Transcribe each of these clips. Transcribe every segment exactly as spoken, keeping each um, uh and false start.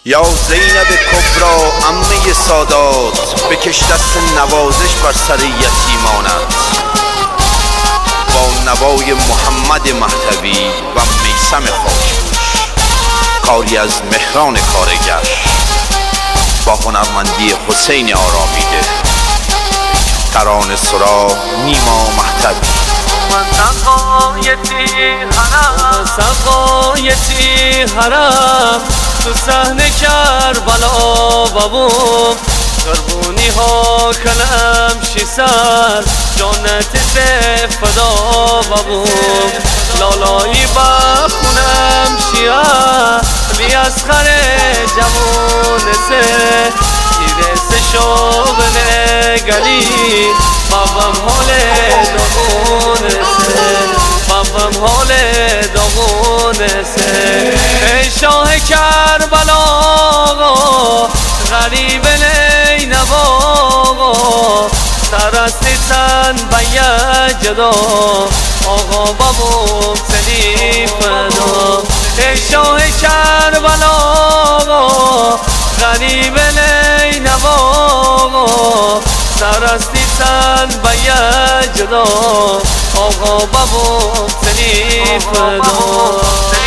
یا زینب کبرا عمه سادات، بکش دست نوازش بر سر یتیمانت. با نوای محمد مهدوی و میثم خاکپوش، کاری از مهران کارگر با هنرمندی حسین آرامیده. ترانه سرا نیما مهدوی. سقایتی حرم تو صحنه کربلا بابوم، قربونی ها کلم شی سر جانت به فدا بابوم. لالایی بخونم شیعه بی اسخر جوان سه ایرس شابه گلی بابم حال داغون سه بابم حال داغون سه. ای شاه کربلا غریب نینوا، سرستی تن بیه جدا آقا بابم سلی فدا. ای شاه کربلا غریب نینوا، سرستی تن بیه جدا آقا بابم سلی فدا.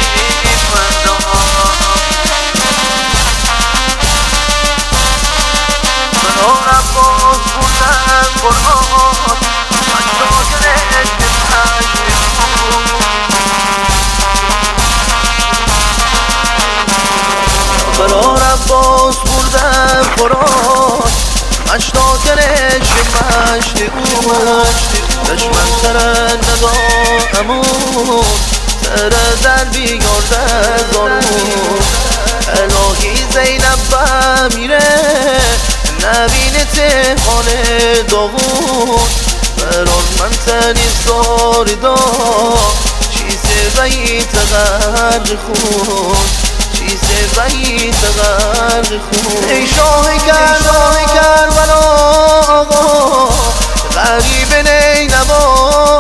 برا عباس بردم قرآن، مشتاقرش مشتی او دشمن ترن ندا امون سر در بیگارده زارون. الهی زینب بمیره نبینه تهان داغون، بران من تنی زاری دا چیز بیت غرق خون، چیز بیت غرق خون. ای شاه کربلا آقا غریب نینوا،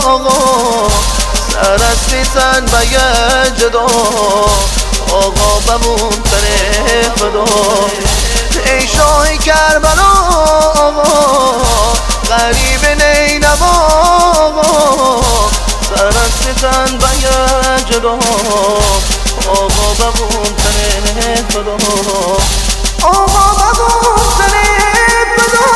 سرستی تن بیه جدا آقا بمون تن خدا. ای شاه کربلا آقا غریب نینوا، سرستی تن بیه جدا آقا بمون تن خدا. آقا بمون تن خدا.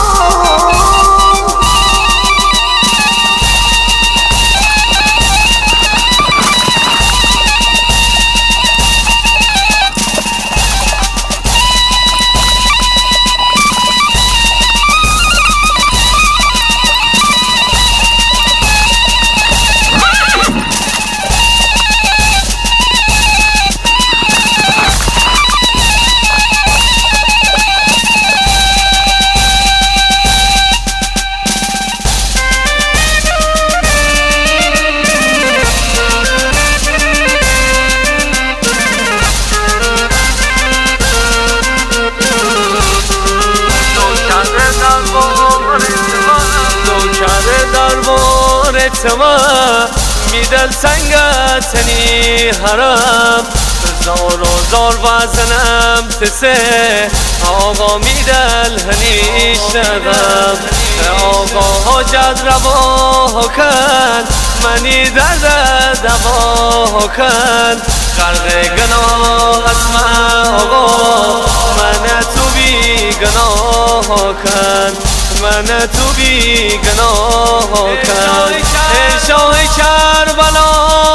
تما میدل سنگتنی حرم، زار و زار وزنم تسه آقا میدل هنی شغم. آقا حاجت روا کن منی درد دوا کن، غرق گناه اسم آقا من تو بی گناه کن، من تو بی گناه کن. ای شاه کربلا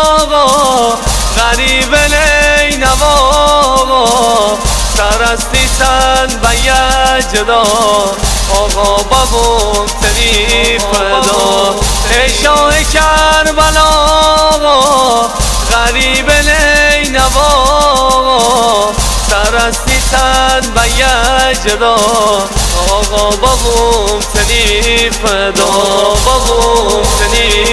غریب نینوا، سرستی تن بیه جدا آقا بابم تنی فدا. ای شاه کربلا غریب نینوا، سرستی تن بیه جدا آقا بابم تنی فدا بابم تنی